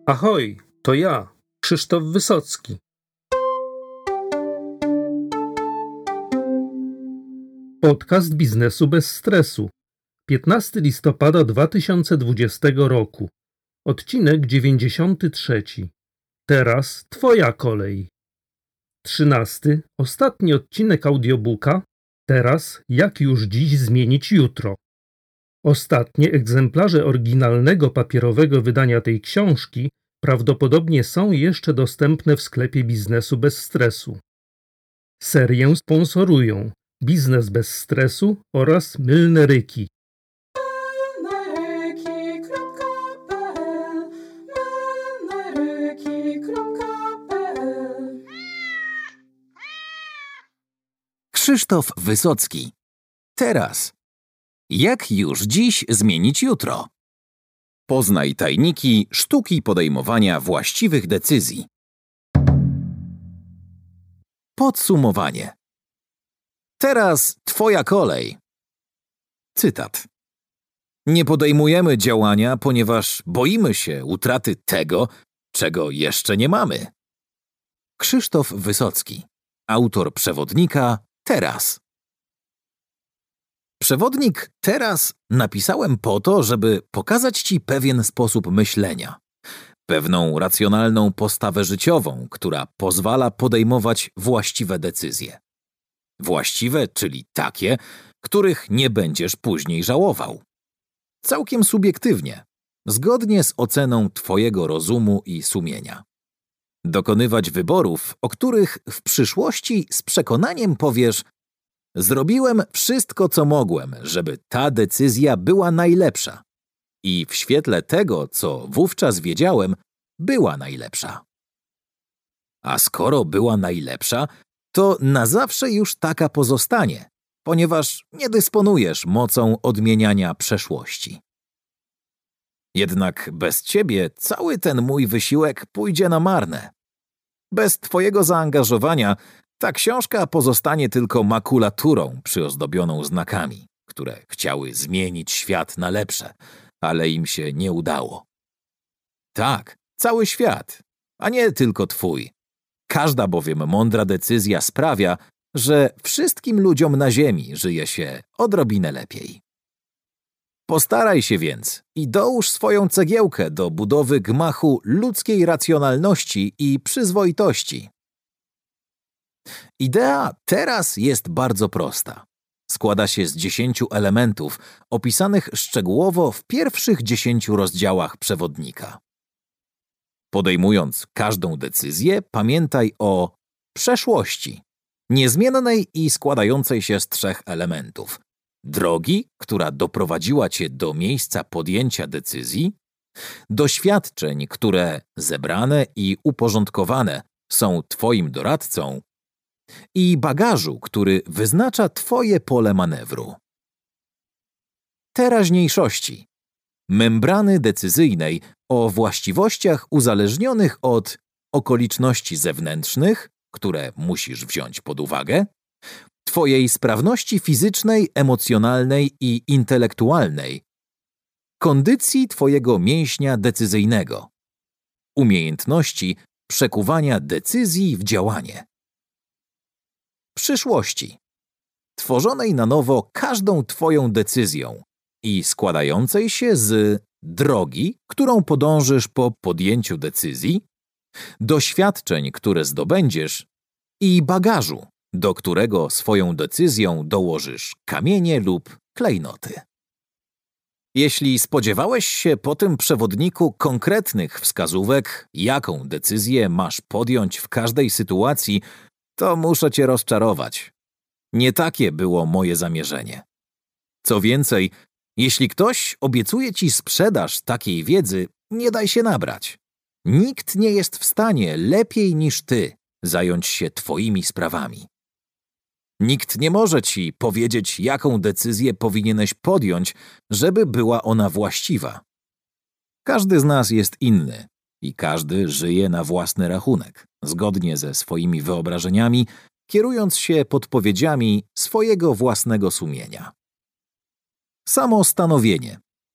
Ahoj, to ja, Krzysztof Wysocki. Podcast biznesu bez stresu. 15 listopada 2020 roku. Odcinek 93. Teraz twoja kolej. 13. Ostatni odcinek audiobooka. Teraz jak już dziś zmienić jutro. Ostatnie egzemplarze oryginalnego papierowego wydania tej książki prawdopodobnie są jeszcze dostępne w sklepie biznesu bez stresu. Serię sponsorują Biznes bez stresu oraz Mylne Ryki. Krzysztof Wysocki. Teraz. Jak już dziś zmienić jutro? Poznaj tajniki sztuki podejmowania właściwych decyzji. Podsumowanie. Teraz twoja kolej. Cytat. Nie podejmujemy działania, ponieważ boimy się utraty tego, czego jeszcze nie mamy. Krzysztof Wysocki, autor przewodnika Teraz. Przewodnik Teraz napisałem po to, żeby pokazać ci pewien sposób myślenia, pewną racjonalną postawę życiową, która pozwala podejmować właściwe decyzje. Właściwe, czyli takie, których nie będziesz później żałował. Całkiem subiektywnie, zgodnie z oceną twojego rozumu i sumienia. Dokonywać wyborów, o których w przyszłości z przekonaniem powiesz: zrobiłem wszystko, co mogłem, żeby ta decyzja była najlepsza. I w świetle tego, co wówczas wiedziałem, była najlepsza. A skoro była najlepsza, to na zawsze już taka pozostanie, ponieważ nie dysponujesz mocą odmieniania przeszłości. Jednak bez ciebie cały ten mój wysiłek pójdzie na marne. Bez twojego zaangażowania ta książka pozostanie tylko makulaturą przyozdobioną znakami, które chciały zmienić świat na lepsze, ale im się nie udało. Tak, cały świat, a nie tylko twój. Każda bowiem mądra decyzja sprawia, że wszystkim ludziom na ziemi żyje się odrobinę lepiej. Postaraj się więc i dołóż swoją cegiełkę do budowy gmachu ludzkiej racjonalności i przyzwoitości. Idea Teraz jest bardzo prosta. Składa się z 10 elementów opisanych szczegółowo w pierwszych 10 rozdziałach przewodnika. Podejmując każdą decyzję, pamiętaj o przeszłości, niezmiennej i składającej się z 3 elementów. Drogi, która doprowadziła cię do miejsca podjęcia decyzji, doświadczeń, które zebrane i uporządkowane są twoim doradcą, i bagażu, który wyznacza twoje pole manewru. Teraźniejszości. Membrany decyzyjnej o właściwościach uzależnionych od okoliczności zewnętrznych, które musisz wziąć pod uwagę, twojej sprawności fizycznej, emocjonalnej i intelektualnej, kondycji twojego mięśnia decyzyjnego, umiejętności przekuwania decyzji w działanie. Przyszłości. Tworzonej na nowo każdą twoją decyzją i składającej się z drogi, którą podążysz po podjęciu decyzji, doświadczeń, które zdobędziesz i bagażu, do którego swoją decyzją dołożysz kamienie lub klejnoty. Jeśli spodziewałeś się po tym przewodniku konkretnych wskazówek, jaką decyzję masz podjąć w każdej sytuacji, to muszę cię rozczarować. Nie takie było moje zamierzenie. Co więcej, jeśli ktoś obiecuje ci sprzedaż takiej wiedzy, nie daj się nabrać. Nikt nie jest w stanie lepiej niż ty zająć się twoimi sprawami. Nikt nie może ci powiedzieć, jaką decyzję powinieneś podjąć, żeby była ona właściwa. Każdy z nas jest inny i każdy żyje na własny rachunek, zgodnie ze swoimi wyobrażeniami, kierując się podpowiedziami swojego własnego sumienia. Samo stanowienie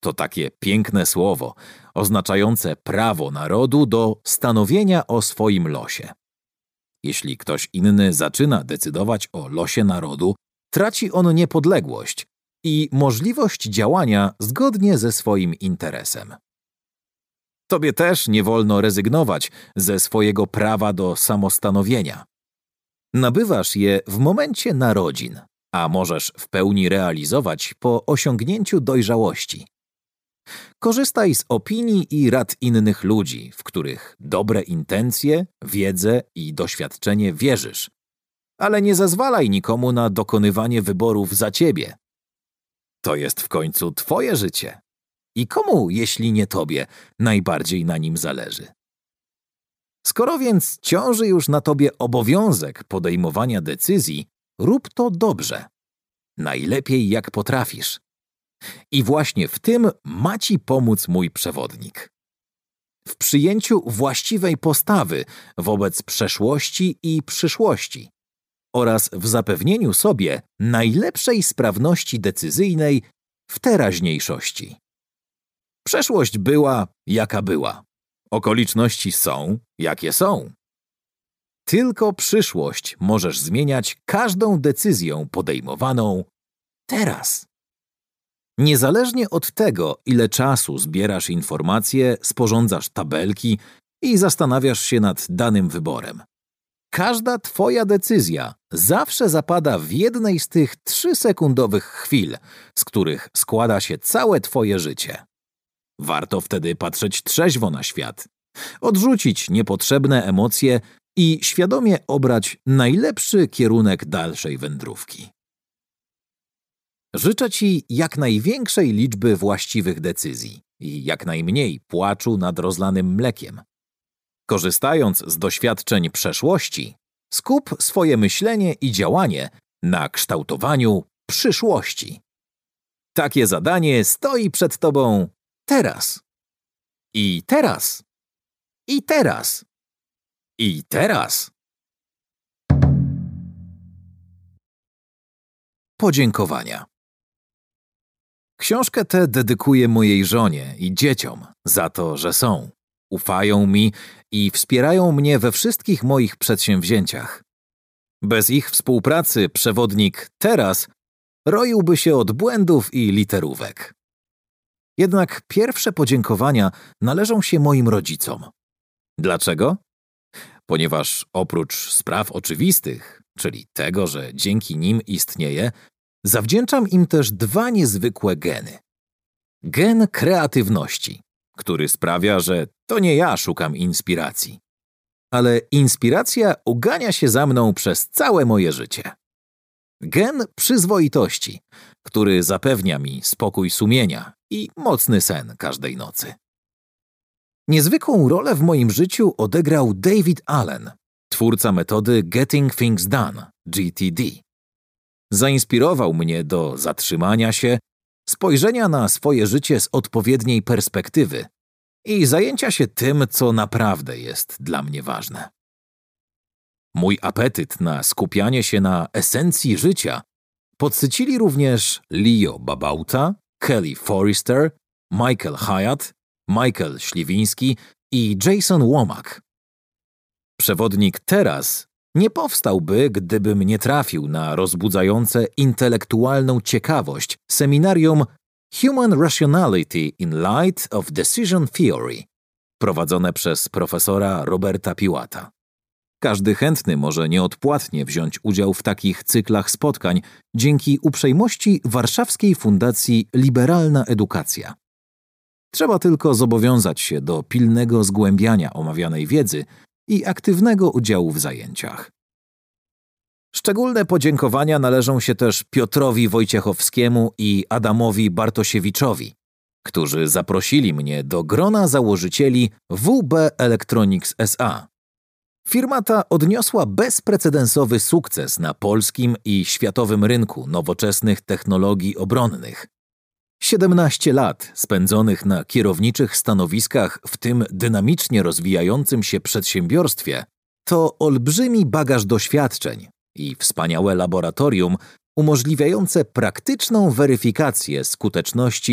To takie piękne słowo, oznaczające prawo narodu do stanowienia o swoim losie. Jeśli ktoś inny zaczyna decydować o losie narodu, traci on niepodległość i możliwość działania zgodnie ze swoim interesem. Tobie też nie wolno rezygnować ze swojego prawa do samostanowienia. Nabywasz je w momencie narodzin, a możesz w pełni realizować po osiągnięciu dojrzałości. Korzystaj z opinii i rad innych ludzi, w których dobre intencje, wiedzę i doświadczenie wierzysz, ale nie zezwalaj nikomu na dokonywanie wyborów za ciebie. To jest w końcu twoje życie. I komu, jeśli nie tobie, najbardziej na nim zależy? Skoro więc ciąży już na tobie obowiązek podejmowania decyzji, rób to dobrze. Najlepiej jak potrafisz. I właśnie w tym ma ci pomóc mój przewodnik. W przyjęciu właściwej postawy wobec przeszłości i przyszłości oraz w zapewnieniu sobie najlepszej sprawności decyzyjnej w teraźniejszości. Przeszłość była, jaka była. Okoliczności są, jakie są. Tylko przyszłość możesz zmieniać każdą decyzją podejmowaną teraz. Niezależnie od tego, ile czasu zbierasz informacje, sporządzasz tabelki i zastanawiasz się nad danym wyborem. Każda twoja decyzja zawsze zapada w jednej z tych 3-sekundowych chwil, z których składa się całe twoje życie. Warto wtedy patrzeć trzeźwo na świat, odrzucić niepotrzebne emocje i świadomie obrać najlepszy kierunek dalszej wędrówki. Życzę ci jak największej liczby właściwych decyzji i jak najmniej płaczu nad rozlanym mlekiem. Korzystając z doświadczeń przeszłości, skup swoje myślenie i działanie na kształtowaniu przyszłości. Takie zadanie stoi przed tobą teraz. I teraz. I teraz. I teraz. Podziękowania. Książkę tę dedykuję mojej żonie i dzieciom za to, że są, ufają mi i wspierają mnie we wszystkich moich przedsięwzięciach. Bez ich współpracy przewodnik teraz roiłby się od błędów i literówek. Jednak pierwsze podziękowania należą się moim rodzicom. Dlaczego? Ponieważ oprócz spraw oczywistych, czyli tego, że dzięki nim istnieję, zawdzięczam im też 2 niezwykłe geny. Gen kreatywności, który sprawia, że to nie ja szukam inspiracji, ale inspiracja ugania się za mną przez całe moje życie. Gen przyzwoitości, który zapewnia mi spokój sumienia i mocny sen każdej nocy. Niezwykłą rolę w moim życiu odegrał David Allen, twórca metody Getting Things Done, GTD. Zainspirował mnie do zatrzymania się, spojrzenia na swoje życie z odpowiedniej perspektywy i zajęcia się tym, co naprawdę jest dla mnie ważne. Mój apetyt na skupianie się na esencji życia podsycili również Leo Babauta, Kelly Forrester, Michael Hyatt, Michael Śliwiński i Jason Womack. Przewodnik teraz nie powstałby, gdybym nie trafił na rozbudzające intelektualną ciekawość seminarium Human Rationality in Light of Decision Theory, prowadzone przez profesora Roberta Piłata. Każdy chętny może nieodpłatnie wziąć udział w takich cyklach spotkań dzięki uprzejmości Warszawskiej Fundacji Liberalna Edukacja. Trzeba tylko zobowiązać się do pilnego zgłębiania omawianej wiedzy i aktywnego udziału w zajęciach. Szczególne podziękowania należą się też Piotrowi Wojciechowskiemu i Adamowi Bartosiewiczowi, którzy zaprosili mnie do grona założycieli WB Electronics S.A. Firma ta odniosła bezprecedensowy sukces na polskim i światowym rynku nowoczesnych technologii obronnych. 17 lat spędzonych na kierowniczych stanowiskach w tym dynamicznie rozwijającym się przedsiębiorstwie to olbrzymi bagaż doświadczeń i wspaniałe laboratorium umożliwiające praktyczną weryfikację skuteczności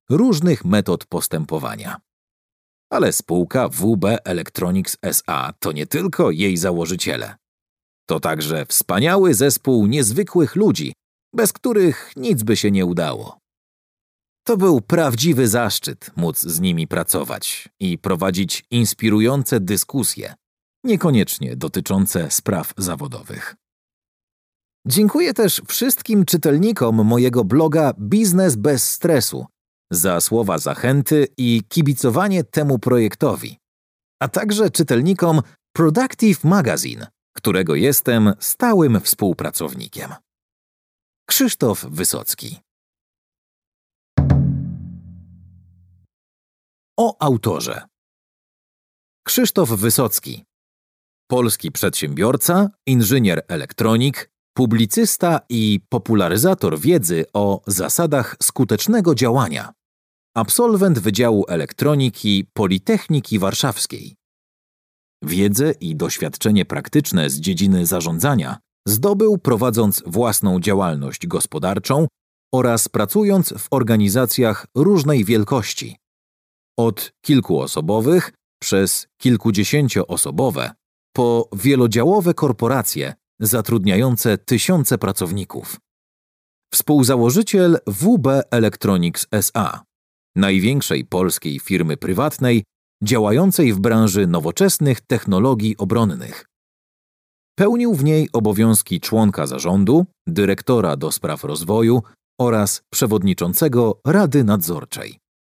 różnych metod postępowania. Ale spółka WB Electronics S.A. to nie tylko jej założyciele. To także wspaniały zespół niezwykłych ludzi, bez których nic by się nie udało. To był prawdziwy zaszczyt móc z nimi pracować i prowadzić inspirujące dyskusje, niekoniecznie dotyczące spraw zawodowych. Dziękuję też wszystkim czytelnikom mojego bloga Biznes bez stresu za słowa zachęty i kibicowanie temu projektowi, a także czytelnikom Productive Magazine, którego jestem stałym współpracownikiem. Krzysztof Wysocki. O autorze. Krzysztof Wysocki. Polski przedsiębiorca, inżynier elektronik, publicysta i popularyzator wiedzy o zasadach skutecznego działania. Absolwent Wydziału Elektroniki Politechniki Warszawskiej. Wiedzę i doświadczenie praktyczne z dziedziny zarządzania zdobył prowadząc własną działalność gospodarczą oraz pracując w organizacjach różnej wielkości. Od kilkuosobowych przez kilkudziesięcioosobowe po wielodziałowe korporacje zatrudniające tysiące pracowników. Współzałożyciel WB Electronics S.A., największej polskiej firmy prywatnej działającej w branży nowoczesnych technologii obronnych. Pełnił w niej obowiązki członka zarządu, dyrektora do spraw rozwoju oraz przewodniczącego Rady Nadzorczej.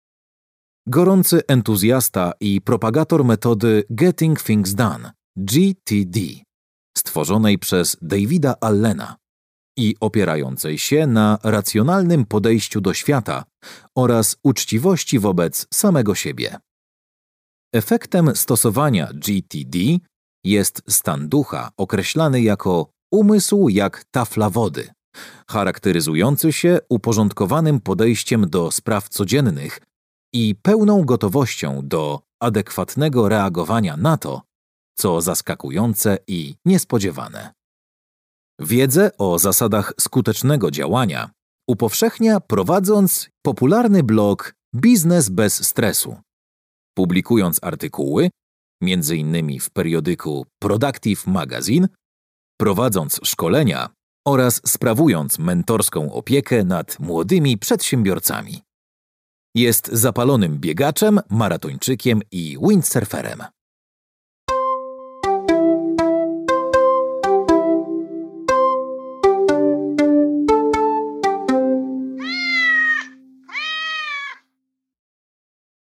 Gorący entuzjasta i propagator metody Getting Things Done, GTD, stworzonej przez Davida Allena i opierającej się na racjonalnym podejściu do świata oraz uczciwości wobec samego siebie. Efektem stosowania GTD jest stan ducha określany jako umysł jak tafla wody, charakteryzujący się uporządkowanym podejściem do spraw codziennych i pełną gotowością do adekwatnego reagowania na to, co zaskakujące i niespodziewane. Wiedzę o zasadach skutecznego działania upowszechnia prowadząc popularny blog Biznes bez stresu, publikując artykuły, m.in. w periodyku Productive Magazine, prowadząc szkolenia oraz sprawując mentorską opiekę nad młodymi przedsiębiorcami. Jest zapalonym biegaczem, maratończykiem i windsurferem.